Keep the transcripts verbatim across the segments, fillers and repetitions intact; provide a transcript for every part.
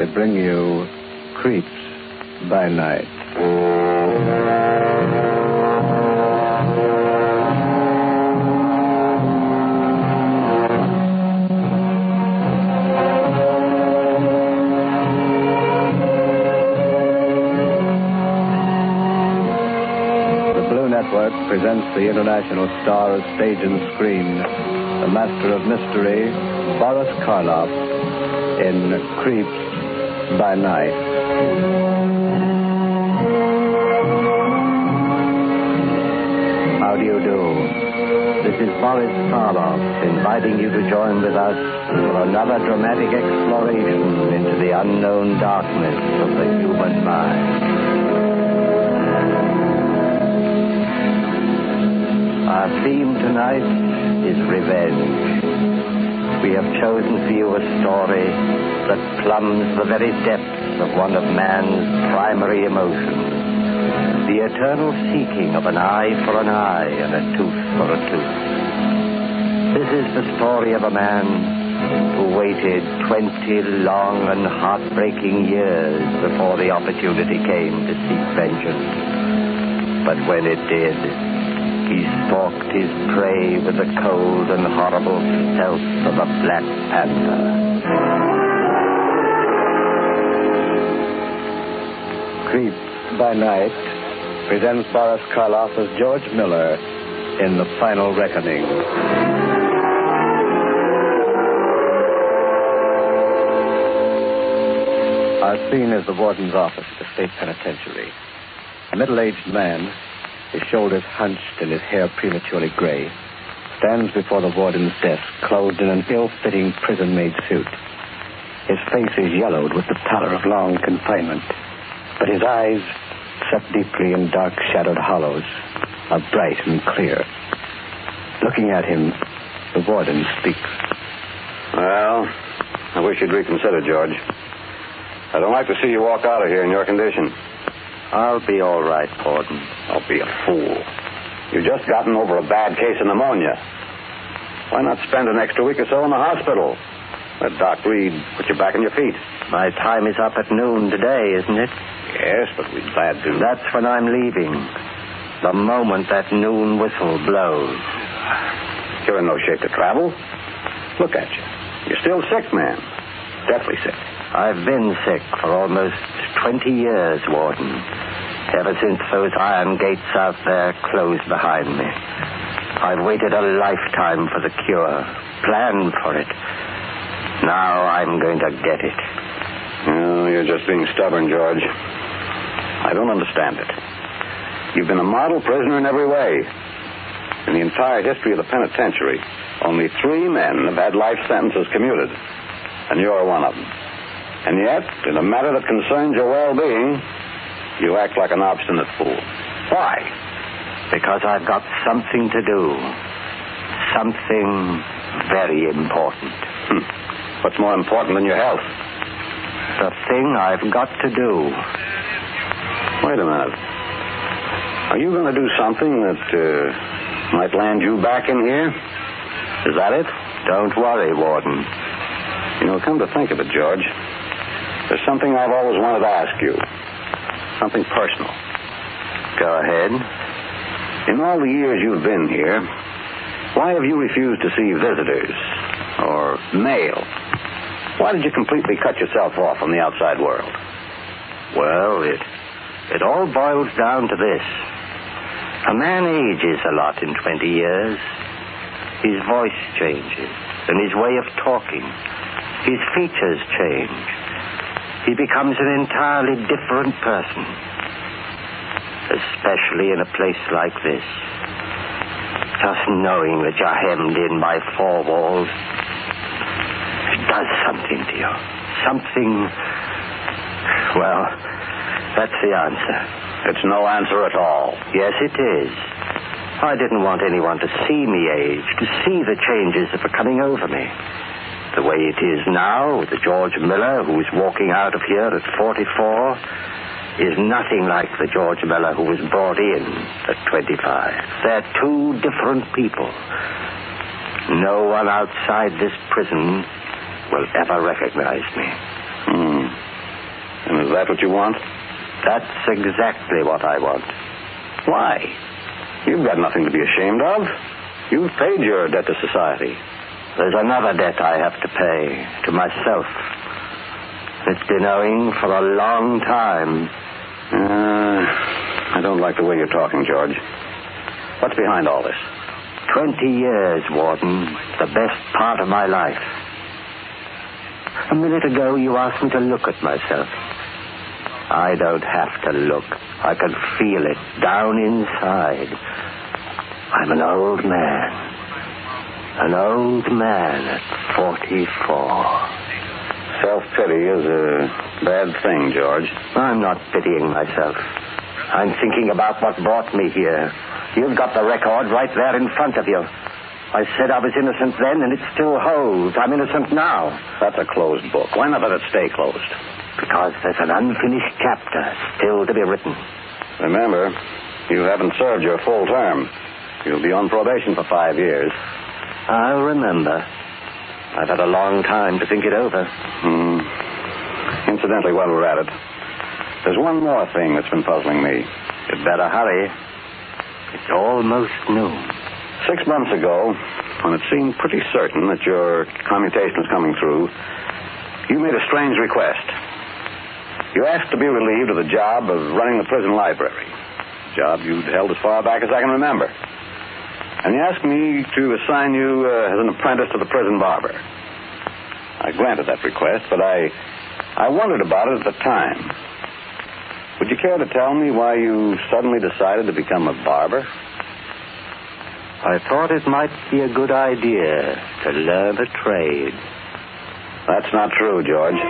bring you Creeps by Night. Presents the international star of stage and screen, the master of mystery, Boris Karloff, in Creeps by Night. How do you do? This is Boris Karloff inviting you to join with us for another dramatic exploration into the unknown darkness of the human mind. Our theme tonight is revenge. We have chosen for you a story that plumbs the very depths of one of man's primary emotions, the eternal seeking of an eye for an eye and a tooth for a tooth. This is the story of a man who waited twenty long and heartbreaking years before the opportunity came to seek vengeance. But when it did, he stalked his prey with the cold and horrible stealth of a black panther. Creeps by Night presents Boris Karloff as George Miller in The Final Reckoning. Our scene is the warden's office at the state penitentiary. A middle-aged man, his shoulders hunched and his hair prematurely gray, stands before the warden's desk, clothed in an ill-fitting prison-made suit. His face is yellowed with the pallor of long confinement, but his eyes, set deeply in dark-shadowed hollows, are bright and clear. Looking at him, the warden speaks. Well, I wish you'd reconsider, George. I don't like to see you walk out of here in your condition. I'll be all right, Warden. Don't be a fool. You've just gotten over a bad case of pneumonia. Why not spend an extra week or so in the hospital? Let Doc Reed put you back on your feet. My time is up at noon today, isn't it? Yes, but we'd glad to. That's when I'm leaving. The moment that noon whistle blows. You're in no shape to travel. Look at you. You're still sick, man. Deathly sick. I've been sick for almost twenty years, Warden. Ever since those iron gates out there closed behind me. I've waited a lifetime for the cure, planned for it. Now I'm going to get it. Oh, you're just being stubborn, George. I don't understand it. You've been a model prisoner in every way. In the entire history of the penitentiary, only three men have had life sentences commuted. And you're one of them. And yet, in a matter that concerns your well-being, you act like an obstinate fool. Why? Because I've got something to do. Something very important. Hmm. What's more important than your health? The thing I've got to do. Wait a minute. Are you going to do something that uh, might land you back in here? Is that it? Don't worry, Warden. You know, come to think of it, George, there's something I've always wanted to ask you. Something personal. Go ahead. In all the years you've been here, why have you refused to see visitors or mail? Why did you completely cut yourself off from the outside world? Well, it it all boils down to this. A man ages a lot in twenty years. His voice changes, and his way of talking. His features change. He becomes an entirely different person. Especially in a place like this. Just knowing that you're hemmed in by four walls, it does something to you. Something... Well, that's the answer. It's no answer at all. Yes, it is. I didn't want anyone to see me age, to see the changes that were coming over me. The way it is now, with the George Miller who's walking out of here at forty-four, is nothing like the George Miller who was brought in at twenty-five. They're two different people. No one outside this prison will ever recognize me. Hmm. And is that what you want? That's exactly what I want. Why? You've got nothing to be ashamed of. You've paid your debt to society. There's another debt I have to pay, to myself. It's been owing for a long time. Uh, I don't like the way you're talking, George. What's behind all this? Twenty years, Warden. The best part of my life. A minute ago, you asked me to look at myself. I don't have to look. I can feel it down inside. I'm an old man. An old man at forty-four. Self-pity is a bad thing, George. I'm not pitying myself. I'm thinking about what brought me here. You've got the record right there in front of you. I said I was innocent then, and it still holds. I'm innocent now. That's a closed book. Why not let it stay closed? Because there's an unfinished chapter still to be written. Remember, you haven't served your full term. You'll be on probation for five years. I'll remember. I've had a long time to think it over. Hmm. Incidentally, while we're at it, there's one more thing that's been puzzling me. You'd better hurry. It's almost noon. Six months ago, when it seemed pretty certain that your commutation was coming through, you made a strange request. You asked to be relieved of the job of running the prison library, a job you'd held as far back as I can remember. And you asked me to assign you uh, as an apprentice to the prison barber. I granted that request, but I, I wondered about it at the time. Would you care to tell me why you suddenly decided to become a barber? I thought it might be a good idea to learn a trade. That's not true, George.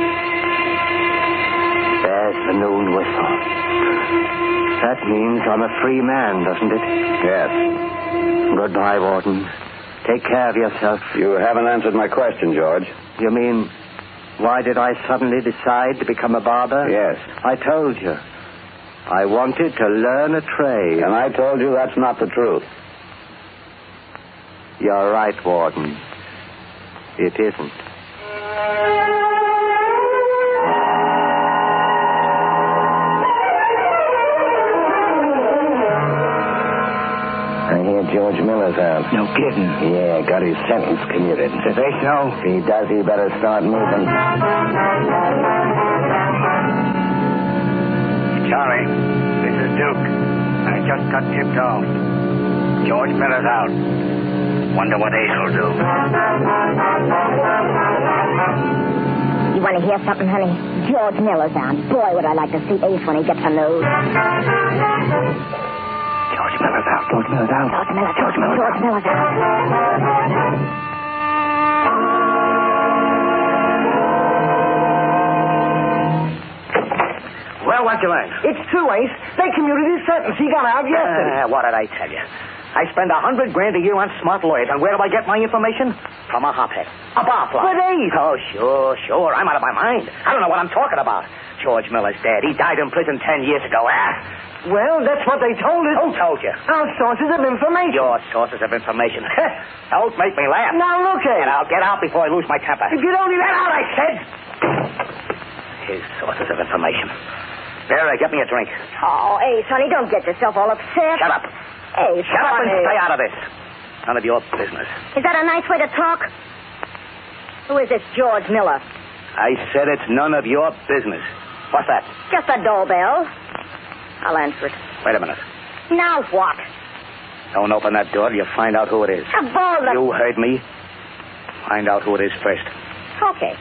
There's the noon whistle. That means I'm a free man, doesn't it? Yes. Goodbye, Warden. Take care of yourself. You haven't answered my question, George. You mean, why did I suddenly decide to become a barber? Yes. I told you. I wanted to learn a trade. And I told you that's not the truth. You're right, Warden. It isn't. I hear George Miller's out. No kidding. Yeah, got his sentence commuted. Did they so? If he does, he better start moving. Charlie, this is Duke. I just got tipped off. George Miller's out. Wonder what Ace will do. You want to hear something, honey? George Miller's out. Boy, would I like to see Ace when he gets a nose. George Miller's out. George Miller's out. George Miller's out. George Miller's, George Miller's out. Well, what'd you learn? It's true, Ace. They commuted his sentence. He got out yesterday. Uh, what did I tell you? I spend a hundred grand a year on smart lawyers, and where do I get my information? From a hophead. A barfly. But Ace... Oh, sure, sure. I'm out of my mind. I don't know what I'm talking about. George Miller's dead. He died in prison ten years ago. Ah. Well, that's what they told us. Who told you? Our sources of information. Your sources of information. Don't make me laugh. Now, look at And it. I'll get out before I lose my temper. If you don't even... Get out, I said! His sources of information. Vera, get me a drink. Oh, Ace, honey, don't get yourself all upset. Shut up. Ace, Shut up and honey. stay out of this. None of your business. Is that a nice way to talk? Who is this George Miller? I said it's none of your business. What's that? Just a doorbell. I'll answer it. Wait a minute. Now what? Don't open that door till you find out who it is. A ball that... You heard me. Find out who it is first. Okay.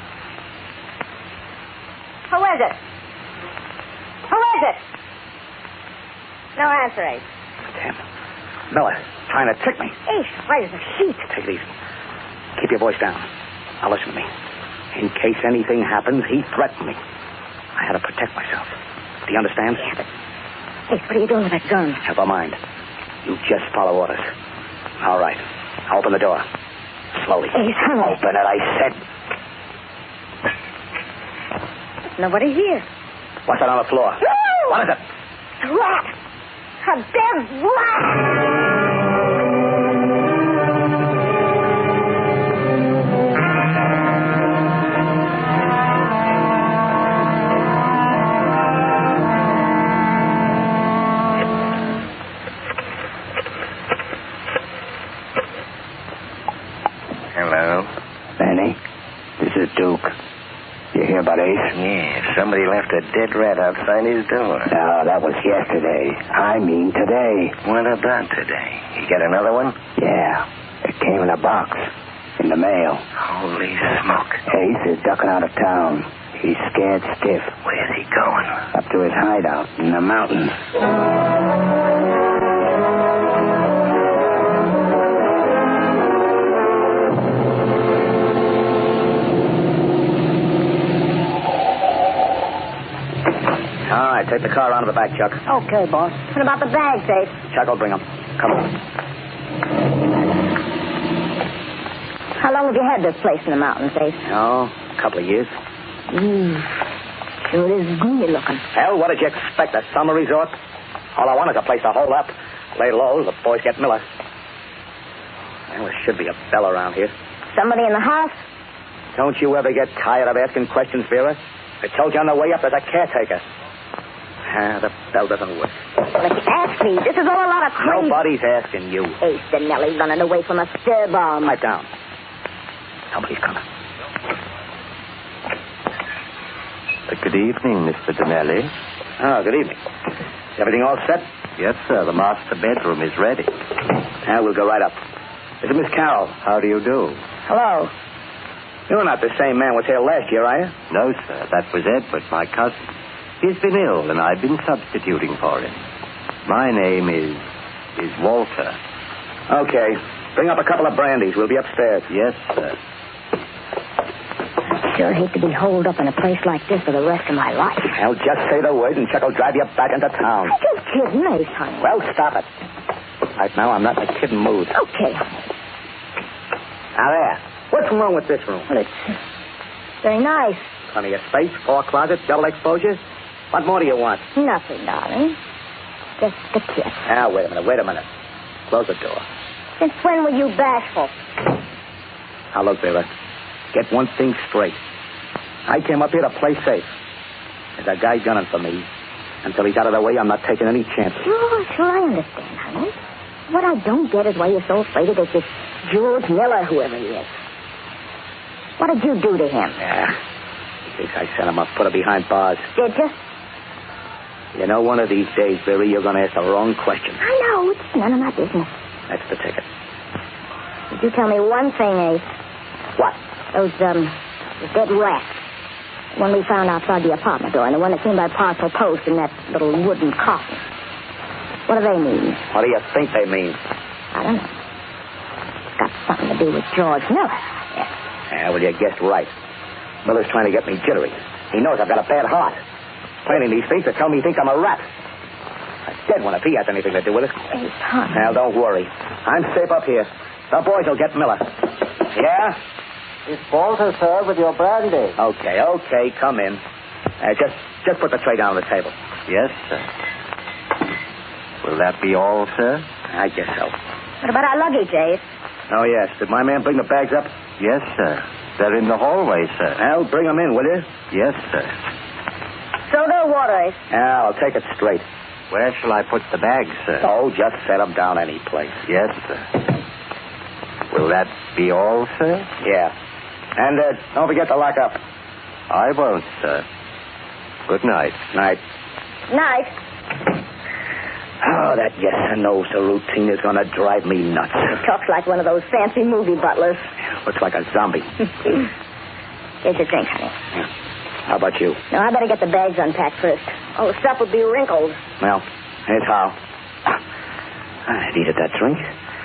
Who is it? Who is it? No answer, Ace. Damn. Miller, trying to trick me. Ace, where's the sheet? Take it easy. Keep your voice down. Now listen to me. In case anything happens, he threatened me. I had to protect myself. Do you understand? Yeah, but... Ace, what are you doing with that gun? Never mind. You just follow orders. All right. Open the door. Slowly. Ace, honey. Open it, I said. There's nobody here. What's that on the floor? No! What is it? A rat! A dead rat! somebody left a dead rat outside his door. No, that was yesterday. I mean today. What about today? You get another one? Yeah. It came in a box. In the mail. Holy smoke. Ace is ducking out of town. He's scared stiff. Where's he going? Up to his hideout in the mountains. All right, take the car around to the back, Chuck. Okay, boss. What about the bags, Ace? Chuck will bring them. Come on. How long have you had this place in the mountains, Ace? Oh, a couple of years. Mm. Sure is gloomy looking. Hell, what did you expect? A summer resort? All I want is a place to hold up. Lay low, the boys get Miller. Well, there should be a bell around here. Somebody in the house? Don't you ever get tired of asking questions, Vera? I told you on the way up there's a caretaker. Ah, the bell doesn't work. Well, if you ask me, this is all a lot of crazy... Nobody's asking you. Ace Dinelli running away from a stir bomb. Pipe down. Somebody's coming. Uh, good evening, Mister Dinelli. Oh, good evening. Is everything all set? Yes, sir. The master bedroom is ready. Yeah, we'll go right up. This is Miss Carroll. How do you do? Hello. You're not the same man was here last year, are you? No, sir. That was Edward, my cousin. He's been ill, and I've been substituting for him. My name is... is Walter. Okay. Bring up a couple of brandies. We'll be upstairs. Yes, sir. I sure hate to be holed up in a place like this for the rest of my life. Well, just say the word, and Chuck will drive you back into town. I'm just kidding, Ace, honey. Well, stop it. Right now, I'm not in a kidding mood. Okay. Now, there. What's wrong with this room? Well, it's very nice. Plenty of space, four closets, double exposures. What more do you want? Nothing, darling. Just a kiss. Now, wait a minute, wait a minute. Close the door. Since when were you bashful? Now, look, Vera. Get one thing straight. I came up here to play safe. There's a guy gunning for me. Until he's out of the way, I'm not taking any chances. Sure, sure, I understand, honey. What I don't get is why you're so afraid of this, this George Miller, whoever he is. What did you do to him? Yeah. In case I sent him up, put her behind bars. Did you? You know, one of these days, Barry, you're going to ask the wrong question. I know. It's none of my business. That's the ticket. Did you tell me one thing, Ace? What? Those, um, the dead rats. The one we found outside the apartment door, and the one that came by parcel post in that little wooden coffin. What do they mean? What do you think they mean? I don't know. It's got something to do with George Miller. Yeah, yeah well, you guessed right. Miller's trying to get me jittery. He knows I've got a bad heart. Planning these things to tell me he thinks I'm a rat. A dead one if he has anything to do with it. Hey, Tom. Now, don't worry. I'm safe up here. The boys will get Miller. Yeah? It's Walter, sir, with your brandy. Okay, okay, come in. Uh, just, just put the tray down on the table. Yes, sir. Will that be all, sir? I guess so. What about our luggage, Ace? Oh, yes. Did my man bring the bags up? Yes, sir. They're in the hallway, sir. Well, bring them in, will you? Yes, sir. Soda or water, Ace? Yeah, I'll take it straight. Where shall I put the bags, sir? Oh, just set them down any place. Yes, sir. Will that be all, sir? Yeah. And uh, don't forget to lock up. I won't, sir. Good night. Night. Night. Oh, that yes and no to routine is going to drive me nuts. He talks like one of those fancy movie butlers. Looks like a zombie. Here's your drink, honey. Yeah. How about you? No, I better get the bags unpacked first. All the stuff would be wrinkled. Well, here's how. I needed that drink.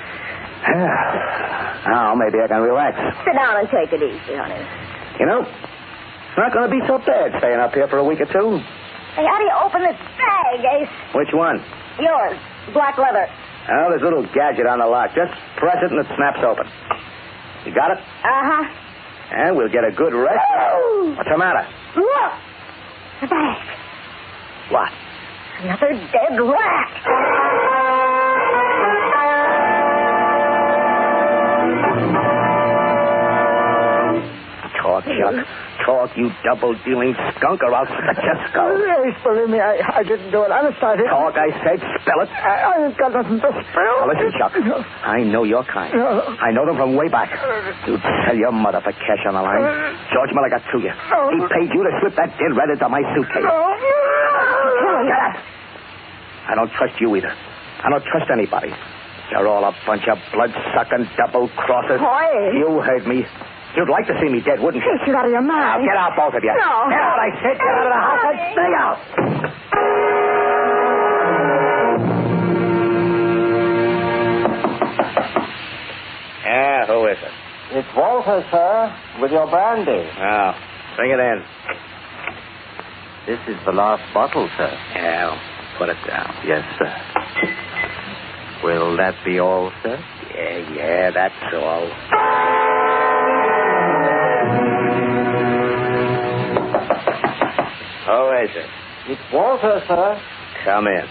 Now, maybe I can relax. Sit down and take it easy, honey. You know, it's not going to be so bad staying up here for a week or two. Hey, how do you open this bag, Ace? Which one? Yours. Black leather. Oh, there's a little gadget on the lock. Just press it and it snaps open. You got it? Uh-huh. And we'll get a good rest. Oh! What's the matter? Look! The bag. What? Another dead rat. Talk, Chuck. Talk, you double-dealing skunk, or I'll cut your skull. Yes, believe me, I, I didn't do it. Honest, I didn't. Talk, I said. Spell it. I, I ain't got nothing to spell. Now, listen, Chuck. I know your kind. I know them from way back. You'd sell your mother for cash on the line. George Miller got to you. He paid you to slip that dead rat into my suitcase. Get up. I don't trust you either. I don't trust anybody. You're all a bunch of blood-sucking double-crossers. Boy. You heard me. You'd like to see me dead, wouldn't you? Get you out of your Now, mind. get out, both of you. No. Get out, I said. Get out of the house. I stay out. Yeah, who is it? It's Walter, sir, with your brandy. Oh, bring it in. This is the last bottle, sir. Yeah, put it down. Yes, sir. Will that be all, sir? Yeah, yeah, that's all. Who is it? It's Walter, sir. Come in.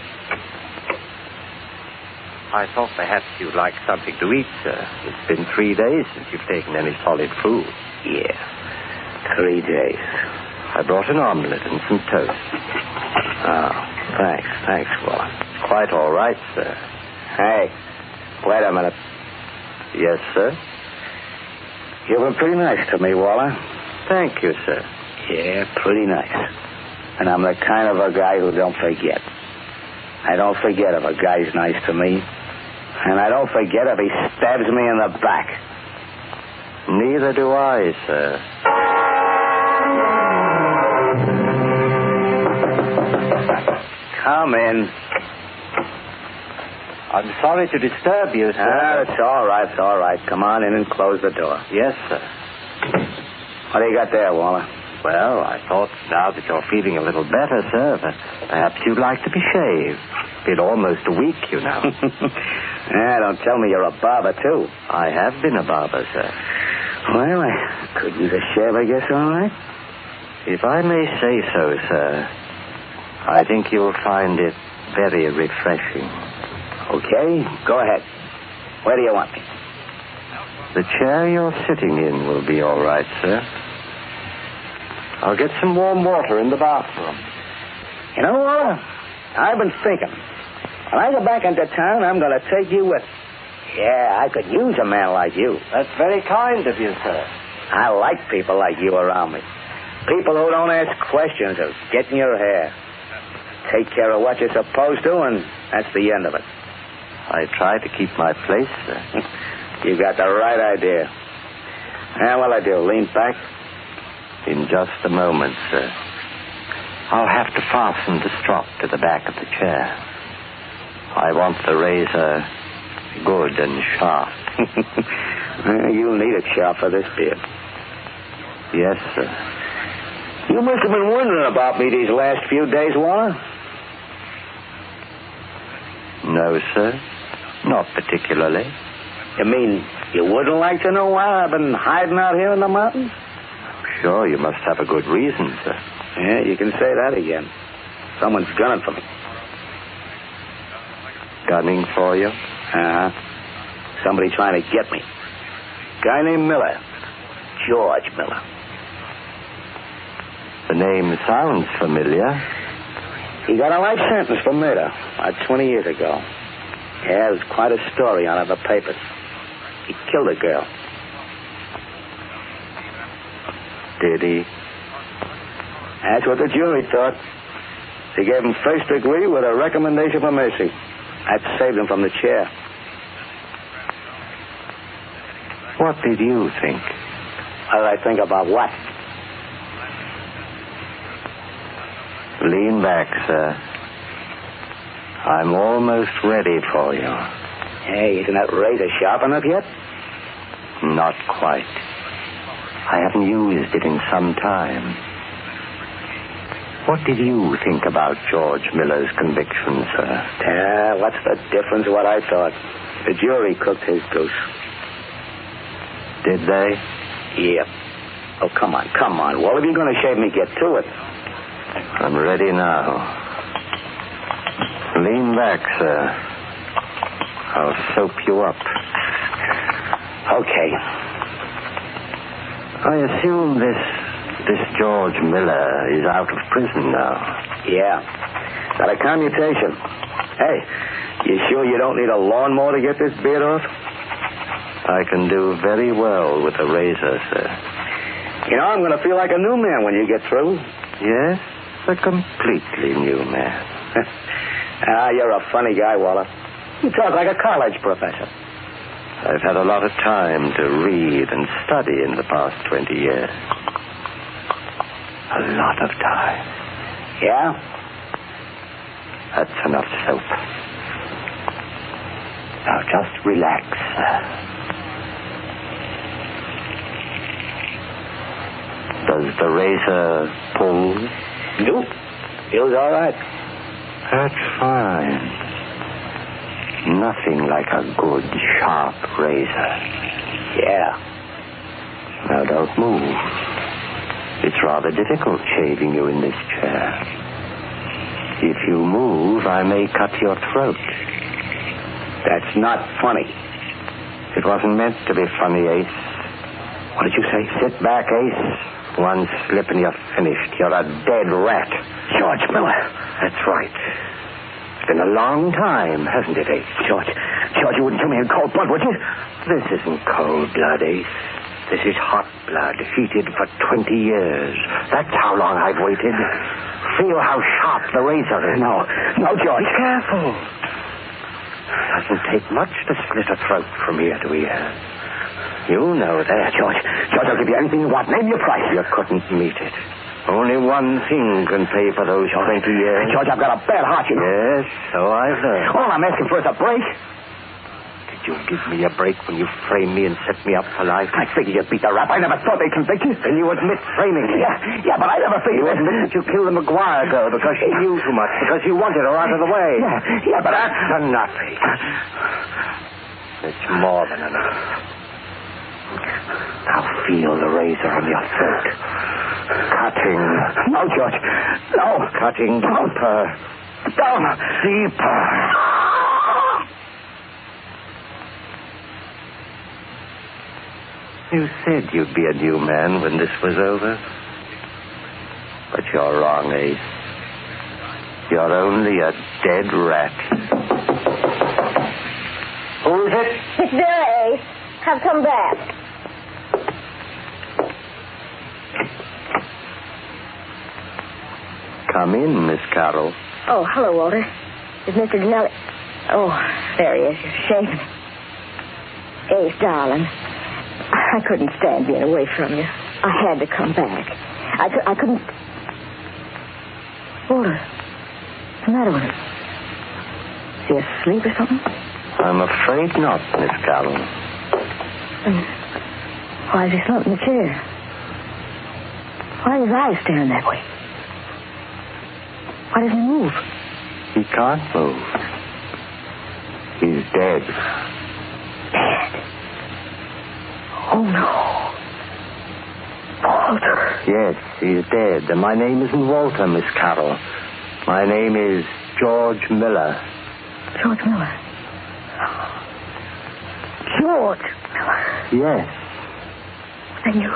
I thought perhaps you'd like something to eat, sir. It's been three days since you've taken any solid food. Yeah, three days. I brought an omelet and some toast. Oh, thanks, thanks, Waller. Quite all right, sir. Hey, wait a minute. Yes, sir? You've been pretty nice to me, Waller. Thank you, sir. Yeah, pretty nice. And I'm the kind of a guy who don't forget. I don't forget if a guy's nice to me. And I don't forget if he stabs me in the back. Neither do I, sir. Come in. I'm sorry to disturb you, sir. Ah, it's all right, it's all right. Come on in and close the door. Yes, sir. What do you got there, Waller? Well, I thought now that you're feeling a little better, sir, that perhaps you'd like to be shaved. Been almost a week, you know. Yeah, don't tell me you're a barber, too. I have been a barber, sir. Well, I could use a shave, I guess, all right. If I may say so, sir, I think you'll find it very refreshing. Okay, go ahead. Where do you want me? The chair you're sitting in will be all right, sir. I'll get some warm water in the bathroom. You know, Waller, I've been thinking. When I go back into town, I'm going to take you with me. Yeah, I could use a man like you. That's very kind of you, sir. I like people like you around me. People who don't ask questions or get in your hair. Take care of what you're supposed to, and that's the end of it. I try to keep my place, sir. You got the right idea. Now, what'll I do, lean back? In just a moment, sir. I'll have to fasten the strap to the back of the chair. I want the razor good and sharp. You'll need it sharp for this beard. Yes, sir. You must have been wondering about me these last few days, Waller. No, sir. Not particularly. You mean you wouldn't like to know why I've been hiding out here in the mountains? Sure, you must have a good reason, sir. Yeah, you can say that again. Someone's gunning for me. Gunning for you? Uh-huh. Somebody trying to get me. Guy named Miller. George Miller. The name sounds familiar. He got a life sentence for murder about twenty years ago. Yeah, there's quite a story on it in the papers. He killed a girl. Did he? That's what the jury thought. They gave him first degree with a recommendation for mercy. That saved him from the chair. What did you think? What did I think about what? Lean back, sir. I'm almost ready for you. Hey, isn't that razor sharp enough yet? Not quite. I haven't used it in some time. What did you think about George Miller's conviction, sir? Yeah, what's the difference what I thought? The jury cooked his goose. Did they? Yep. Oh, come on, come on. Well, if you're going to shave me, get to it. I'm ready now. Lean back, sir. I'll soap you up. Okay. I assume this this George Miller is out of prison now. Yeah. Got a commutation. Hey, you sure you don't need a lawnmower to get this beard off? I can do very well with a razor, sir. You know, I'm going to feel like a new man when you get through. Yes, a completely new man. Ah, you're a funny guy, Waller. You talk like a college professor. I've had a lot of time to read and study in the past twenty years. A lot of time. Yeah? That's enough soap. Now just relax, sir. Does the razor pull? Nope. Feels all right. That's fine. Nothing like a good, sharp razor. Yeah. Now don't move. It's rather difficult shaving you in this chair. If you move, I may cut your throat. That's not funny. It wasn't meant to be funny, Ace. What did you say? Sit back, Ace. One slip and you're finished. You're a dead rat. George Miller. That's right. It's been a long time, hasn't it, Ace? George, George, you wouldn't kill me in cold blood, would you? This isn't cold blood, Ace. This is hot blood, heated for twenty years. That's how long I've waited. Feel how sharp the razor is. No, no, George. Be careful. Doesn't take much to slit a throat from ear to ear. You know that. George, George, I'll give you anything you want. Name your price. You couldn't meet it. Only one thing can pay for those twenty years. George, I've got a bad heart, you know. Yes, so I've heard. All I'm asking for is a break. Did you give me a break when you framed me and set me up for life? I figured you'd beat the rap. I never thought they'd convict you. Then you admit framing me. Yeah, yeah, but I never figured... You admit that you killed the McGuire girl because she knew too much, because you wanted her out of the way. Yeah, yeah, but I... That's enough. It's more than enough. Now feel the razor on your throat. Cutting. No, George. No. Cutting deeper. Down. Deeper. You said you'd be a new man when this was over. But you're wrong, Ace. You're only a dead rat. Who is it? It's there, Ace. I've come back. Come in, Miss Carroll. Oh, hello, Walter. Is Mister Denelli... Oh, there he is. You're shaving. Ace, darling. I couldn't stand being away from you. I had to come back. I, cu- I couldn't... Walter, what's the matter with him? Is he asleep or something? I'm afraid not, Miss Carroll. And why is he slumped in the chair? Why are his eyes staring that way? Why doesn't he move? He can't move. He's dead. Dead? Oh, no. Walter. Yes, he's dead. And my name isn't Walter, Miss Carroll. My name is George Miller. George Miller. George Miller. Yes. Then you...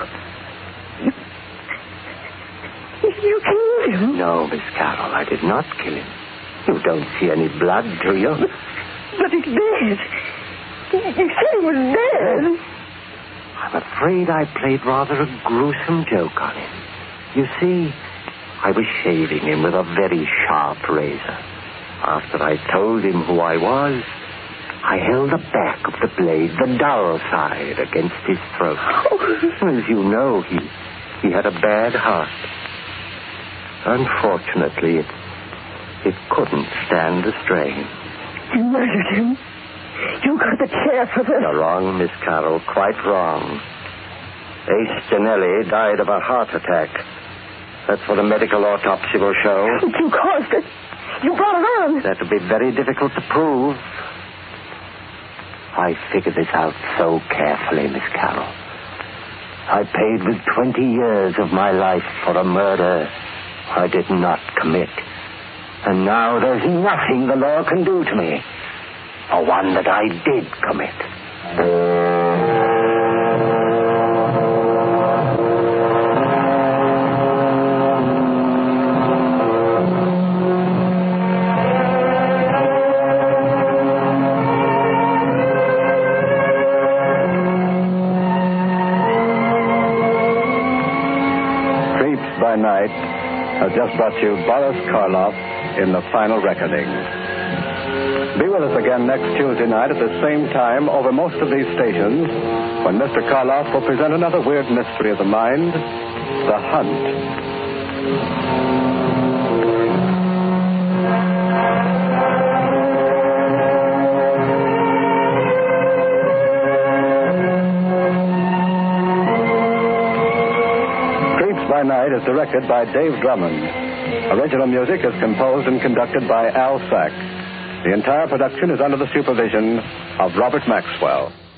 You... You killed him? No, Miss Carroll, I did not kill him. You don't see any blood, do you? But, but he's dead. You said he was dead. I'm afraid I played rather a gruesome joke on him. You see, I was shaving him with a very sharp razor. After I told him who I was, I held the back of the blade, the dull side, against his throat. As you know, he, he had a bad heart. Unfortunately, it, it couldn't stand the strain. You murdered him. You got the chair for this. You're wrong, Miss Carroll, quite wrong. Ace Denelli died of a heart attack. That's what a medical autopsy will show. You caused it. You brought it on. That would be very difficult to prove. I figured this out so carefully, Miss Carroll. I paid with twenty years of my life for a murder I did not commit. And now there's nothing the law can do to me for one that I did commit. has just brought you Boris Karloff in The Final Reckoning. Be with us again next Tuesday night at the same time over most of these stations when Mister Karloff will present another weird mystery of the mind, The Hunt. By Night is directed by Dave Drummond. Original music is composed and conducted by Al Sack. The entire production is under the supervision of Robert Maxwell.